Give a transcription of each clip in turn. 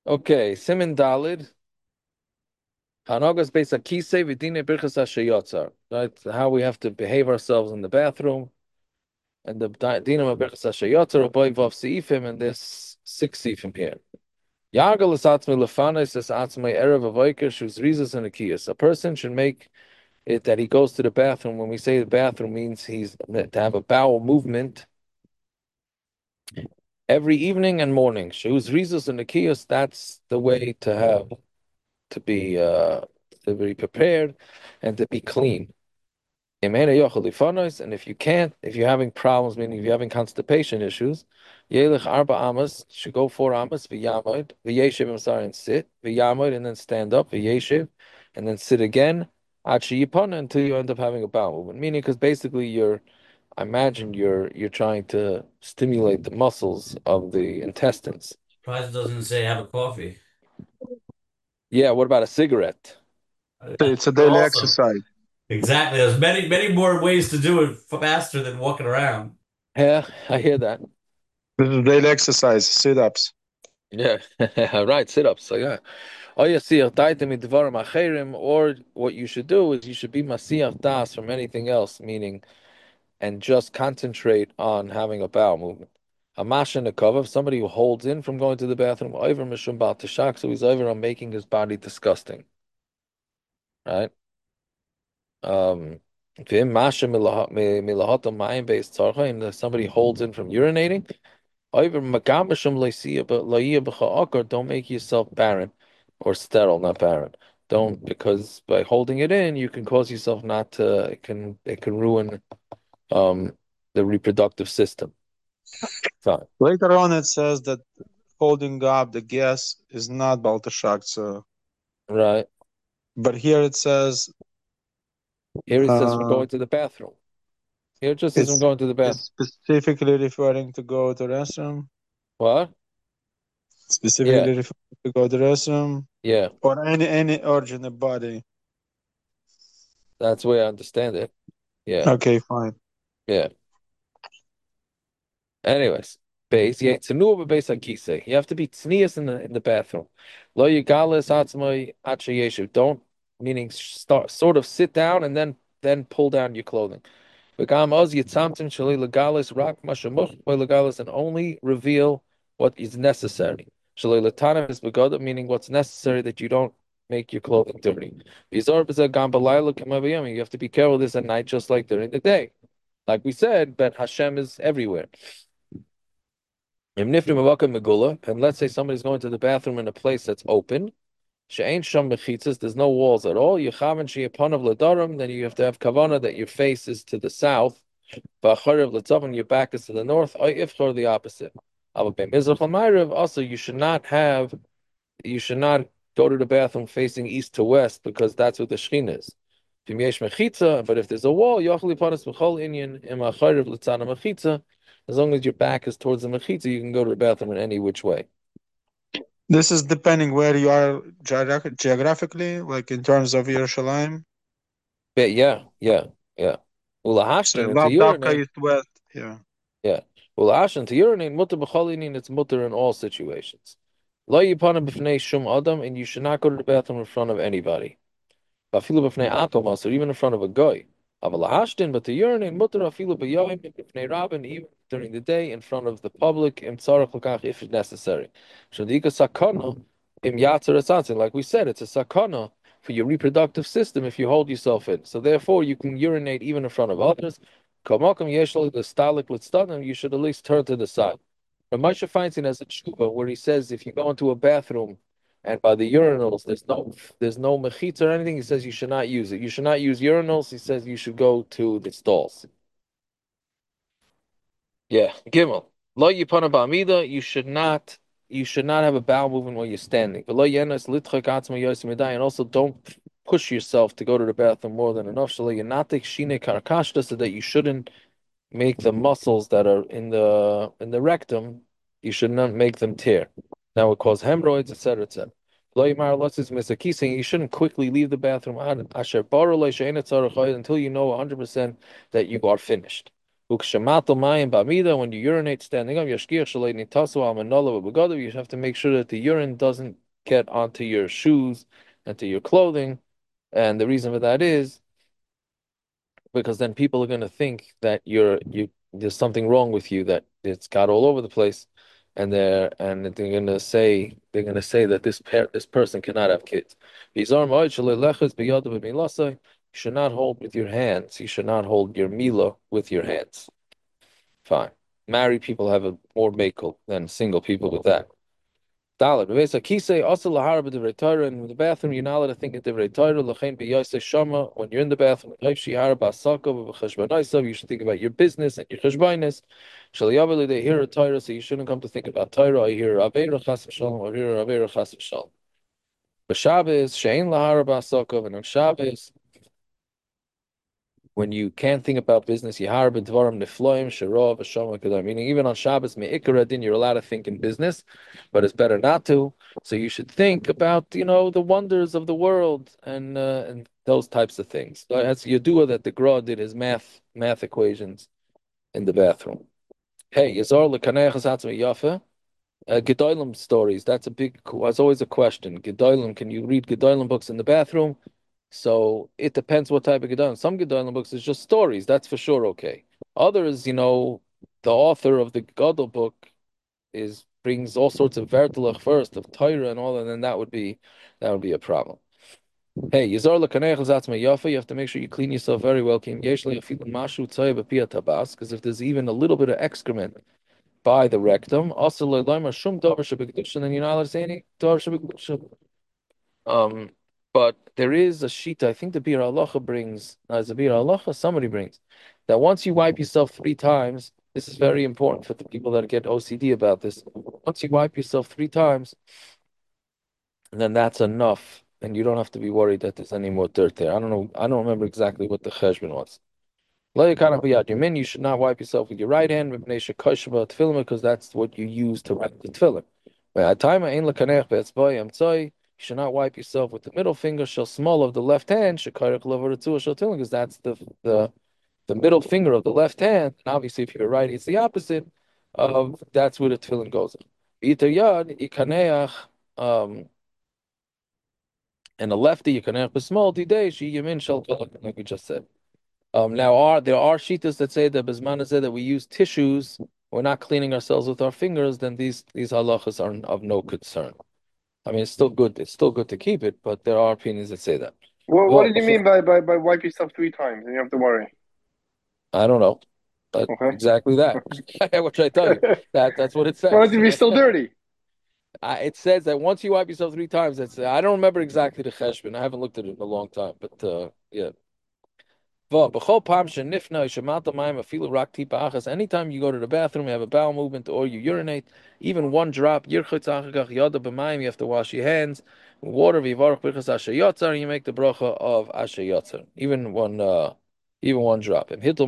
Okay, Simin Dalid. Hanogas based on Kisei Vidine Birchas Hashayotzar. Right, how we have to behave ourselves in the bathroom, and the Dinam of Birchas Hashayotzar, Boy Vav Seifim, and there's 6 Seifim here. Yargal is Atzmei Lefanis is Atzmei Erev Avoiker Shuz Rizas and Akiyas. A person should make it that he goes to the bathroom. When we say the bathroom, means he's to have a bowel movement every evening and morning. Shuz Rizas and Akiyas. That's the way to have to be prepared and to be clean. And if you can't, if you're having problems, meaning if you're having constipation issues, Yelich Arba Amas should go 4 Amas, V'yamod, V'yeshiv, I'm sorry, and sit, V'yamod, and then stand up, V'yeshiv, and then sit again, Achi Yipana, until you end up having a bowel movement. Meaning, because basically I imagine you're trying to stimulate the muscles of the intestines. Surprised it doesn't say have a coffee. Yeah, what about a cigarette? That's It's a good daily also. exercise. Exactly. There's many more ways to do it faster than walking around. Yeah, I hear that. This is daily exercise, sit-ups. Yeah, right, sit-ups. So yeah. Oh, you see, or what you should do is you should be masiyach das from anything else, meaning, and just concentrate on having a bowel movement. A masha somebody who holds in from going to the bathroom, over mishum bal tishak, so he's over on making his body disgusting, right? V'im masha milahatam mayim beis tzarcha, and if somebody holds in from urinating, over magamashum leisiya, but laiyah b'cha'akar, don't make yourself barren or sterile, not barren. Don't, because by holding it in, you can cause yourself not to. It can ruin um the reproductive system. Fine. Later on, it says that holding up the gas is not baltashak. So, Right. but here it says Here it says from uh, going to the bathroom. Here it just says from it's going to the bathroom. it's specifically referring to go to restroom. What? Yeah. Specifically referring to go to restroom Yeah. or any urge in the body. That's the way I understand it. Yeah. Okay, fine. Yeah. Anyways, base. Yeah, it's a new base on kisei. You have to be tznius in the bathroom. Lo yigalis atzmai acha. Don't, meaning start sort of sit down and then pull down your clothing. V'gam oz yitzamtim shalei legalis rak mashamuch legalis, and only reveal what is necessary. Shalei letanim is begoda, meaning what's necessary, that you don't make your clothing dirty. V'zor b'zeh gam b'layla k'maviyam. You have to be careful of this at night, just like during the day. Like we said, but Hashem is everywhere. And let's say somebody's going to the bathroom in a place that's open, there's no walls at all. Then you have to have kavana that your face is to the south, and your back is to the north, or the opposite. Also, you should not go to the bathroom facing east to west, because that's what the shechina is. But if there's a wall, as long as your back is towards the mechitza, you can go to the bathroom in any which way. This is depending where you are geographically, like in terms of Yerushalayim. But yeah, yeah. So Ulahashtin, and to Lav Davka urinate, East West. Yeah. yeah. Ulahashtin, to urinate, mutter b'cholinin, it's mutter in all situations. Lo yipana b'fnei shum adam, and you should not go to the bathroom in front of anybody. Afilu b'fnei atom, or even in front of a guy. Avalahashtin, but to urinate, mutter afilu b'yoyim, b'fnei rabin, even during the day, in front of the public, im tzarech l'kach, if necessary. Shadika sakana, im yatzer esatzin, like we said, it's a sakana for your reproductive system if you hold yourself in. So therefore, you can urinate even in front of others. Kamakam yeshal l'stalik l'tstadim, you should at least turn to the side. Ramosha finds it as a tshuva where he says if you go into a bathroom and by the urinals there's no mechitza or anything, he says you should not use it. You should not use urinals. He says you should go to the stalls. Yeah, Gimel. Lo yipana ba'amida, you should not have a bowel movement while you're standing. V'lo yenas litchak atzma yosim yadai, and also don't push yourself to go to the bathroom more than enough. Shelo yenatek shine karkashta, so that you shouldn't make the muscles that are in the rectum, you should not make them tear. That would cause hemorrhoids, etc., etc. Lo yimar lotzis misakising, you shouldn't quickly leave the bathroom asher baru lo she'ena tzarech until you know 100% that you are finished. Ukshamato mayim b'amida, when you urinate standing up, yashkiach shalei nitasu al manola v'begadav, you have to make sure that the urine doesn't get onto your shoes and to your clothing. And the reason for that is because then people are going to think that there's something wrong with you, that it's got all over the place, and they're going to say that this person cannot have kids. You should not hold with your hands. You should not hold your mila with your hands. Fine. Married people have a more makel than single people with that. Dalit. In the bathroom, you're not allowed to think of divrei Torah. When you're in the bathroom, you should think about your business and your cheshbainis. They hear a Torah, so you shouldn't come to think about Torah. I hear Aveira chas v'shalom, or hear Aveira chas v'shalom. B'Shabbos, she'ein lahara b'asakov, and on Shabbos, when you can't think about business, Yahar b'dvarim nifloim sherov v'shama kedar. Meaning, even on Shabbos me'ikar din, you're allowed to think in business, but it's better not to. So you should think about, the wonders of the world and those types of things. So that's Yadua that the Gra did his math equations in the bathroom. Hey, Yazar l'kaneichas atzmi yafa. Gedolim stories. That's always a question. Gedolim, can you read Gedolim books in the bathroom? So it depends what type of Gedolim. Some Gedolim books is just stories. That's for sure okay. Others, the author of the Gadol book brings all sorts of vertelach first of Torah and all, and then that would be a problem. Hey, Yizar l'kanech zatzma yafa. You have to make sure you clean yourself very well. Because if there's even a little bit of excrement by the rectum, also shum davar shebekdusha, then you're not allowed to say any davar shebekdusha. But there is a shita, I think the Bir Halacha brings, as a Bir Halacha, somebody brings, that once you wipe yourself 3 times, this is very important for the people that get OCD about this. Once you wipe yourself 3 times, then that's enough, and you don't have to be worried that there's any more dirt there. I don't know. I don't remember exactly what the cheshbon was. You should not wipe yourself with your right hand because that's what you use to wrap the tefillin. You should not wipe yourself with the middle finger, small of the left hand, because that's the middle finger of the left hand. And obviously, if you're right, it's the opposite of that's where the tefillin goes. And the lefty, you can have small today, like we just said. Now there are shitas that say that Bismana said that we use tissues, we're not cleaning ourselves with our fingers, then these halachas are of no concern. I mean, it's still good. It's still good to keep it, but there are opinions that say that. What Well, did you mean by wipe yourself 3 times and you have to worry? I don't know. Okay. Exactly that. What should I tell you? That's what it says. Why don't you be still dirty? It says that once you wipe yourself 3 times, I don't remember exactly the cheshbon. I haven't looked at it in a long time, but yeah. Anytime you go to the bathroom, you have a bowel movement, or you urinate, even one drop, you have to wash your hands. Water, and you make the bracha of asher yotzer. Even one drop.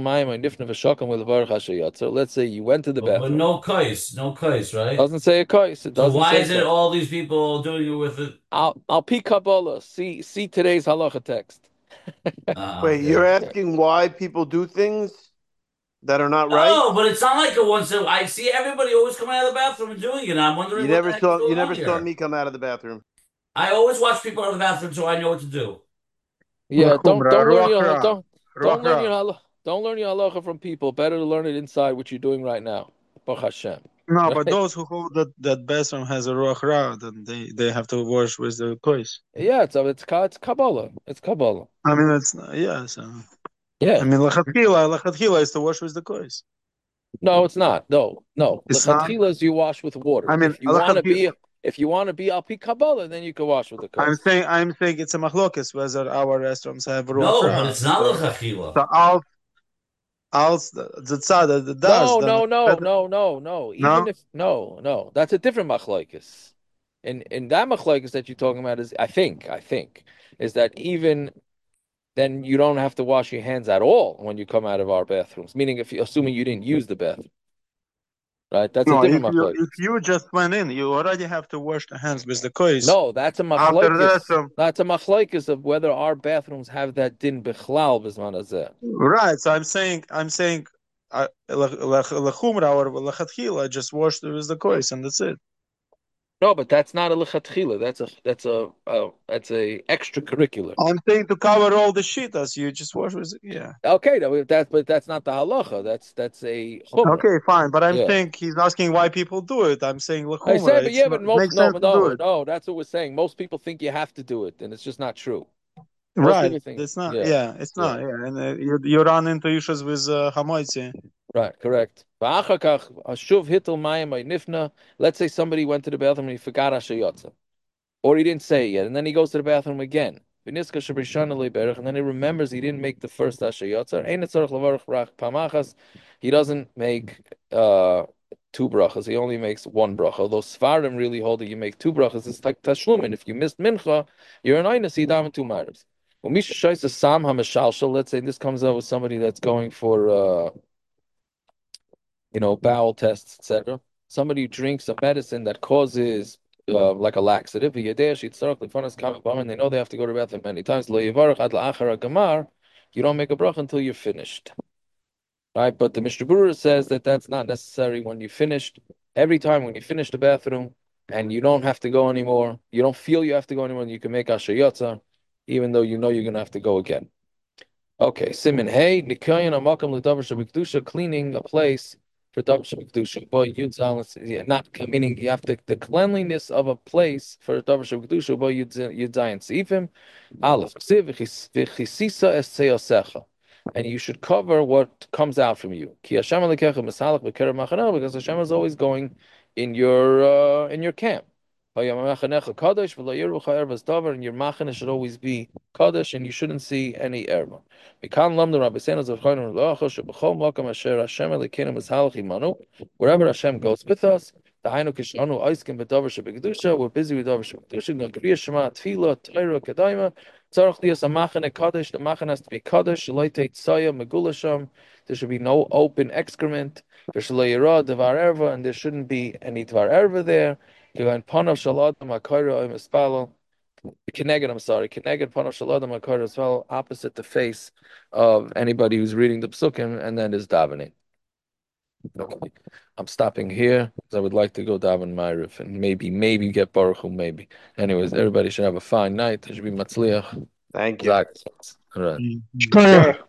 Let's say you went to the But bathroom. no kais, right? Doesn't say a kais. It So doesn't why say is it all these people doing it with it? I'll peek Kabbalah. See today's halacha text. Wait, Okay. you're asking why people do things that are not right? No, but it's not like a once. I see everybody always coming out of the bathroom and doing it. And I'm wondering You what never the heck saw is going you never on saw here. me come out of the bathroom. I always watch people out of the bathroom, so I know what to do. Yeah, don't learn your Ruach Ra. don't Ruach learn Ra. your don't learn your halacha from people. Better to learn it inside, what you're doing right now. Baruch Hashem. No, but Right? those who hold that bathroom has a Ruach Ra, then they have to wash with the kois. Yeah, it's Kabbalah. It's Kabbalah. I mean, it's yeah. So Yeah. I mean, lechatchila is to wash with the kois. No, it's not. No. It's not. Lechatchila is you wash with water. I mean, If you want to be al pi Kabbalah, then you can wash with the I'm kos. saying it's a machlokes whether our restaurants have Ruach No, but Ra. it's not So l'chachila. so als the tzad that does No, then no, no, better. no, no, no. Even No, if no, that's a different machlokes. And that machlokes that you're talking about is, I think, is that even then you don't have to wash your hands at all when you come out of our bathrooms. Meaning, assuming you didn't use the bathroom, right? That's a no. different If machlokes. you just went in, you already have to wash the hands with the kois. No, that's a After that, machlokes. That's a machlokes of whether our bathrooms have that din bichlal b'zman hazeh. right. So I'm saying lechumra or lechatchila, just wash with the kois and that's it. No, but that's not a lechatchila. That's a extracurricular. I'm saying to cover all the shitas, you just wash with it. Yeah. Okay, but that's not the halacha. That's a chumrah. Okay, fine. But I'm Yeah. saying he's asking why people do it. I'm saying I said, lechumra. but yeah, but It most makes sense to do it. no, that's what we're saying. Most people think you have to do it, and it's just not true. Most Right. people think, It's not. yeah, Yeah, it's not. Yeah, and you run into issues with hamoitzi. right, correct. V'achar kach, hashuv hitel mayim by nifna. Let's say somebody went to the bathroom and he forgot hashayotza, or he didn't say it yet, and then he goes to the bathroom again. V'niska shebrishana leberach, and then he remembers he didn't make the first hashayotza. Ein etzarich lavarach rach pamachas. He doesn't make two brachas. He only makes one bracha. Although Sfarim really hold that you make two brachas. It's like tashlumin. If you missed mincha, you're an einus. You daven two matters. Well, misha shaisa sam hameshalshal. Let's say this comes out with somebody that's going for bowel tests, etc. Somebody who drinks a medicine that causes like a laxative, and they know they have to go to the bathroom many times. You don't make a bracha until you're finished. Right? But the Mishnah Berurah says that that's not necessary when you finished. Every time when you finish the bathroom and you don't have to go anymore, you don't feel you have to go anymore, you can make Ashayotza, even though you know you're going to have to go again. Okay, Simin Hey, Nikayan Amakam L'Davar Shabikdusha, cleaning a place for Davar Shabikdusha. Boy, not meaning you have the cleanliness of a place for Davar Shabikdusha. Boy, Yudzayin Seifim, Aleph, Ksiv, V'chisisa Es Seyosecha. And you should cover what comes out from you. Because Hashem is always going in your camp. And your machane should always be kaddish, and you shouldn't see any erba. Wherever Hashem goes with us, we're busy with davar shebekdusha, kriya shema, tefillah, Torah, kedayma. Tzarich lias a machane kaddish. The machane has to be kaddish. Shleitei tzaya megulasham. There should be no open excrement. There should be devar erva, and there shouldn't be any devar erva there. Panav shaladam hakayra imispalo. Keneged, I'm sorry. Keneged panav shaladam hakayra as well, opposite the face of anybody who's reading the psukim and then is davening. Okay. I'm stopping here because I would like to go daven Ma'ariv and maybe get Baruch Hu, maybe. Anyways, everybody should have a fine night. There should be Matzliach. Thank you. All right. Sure.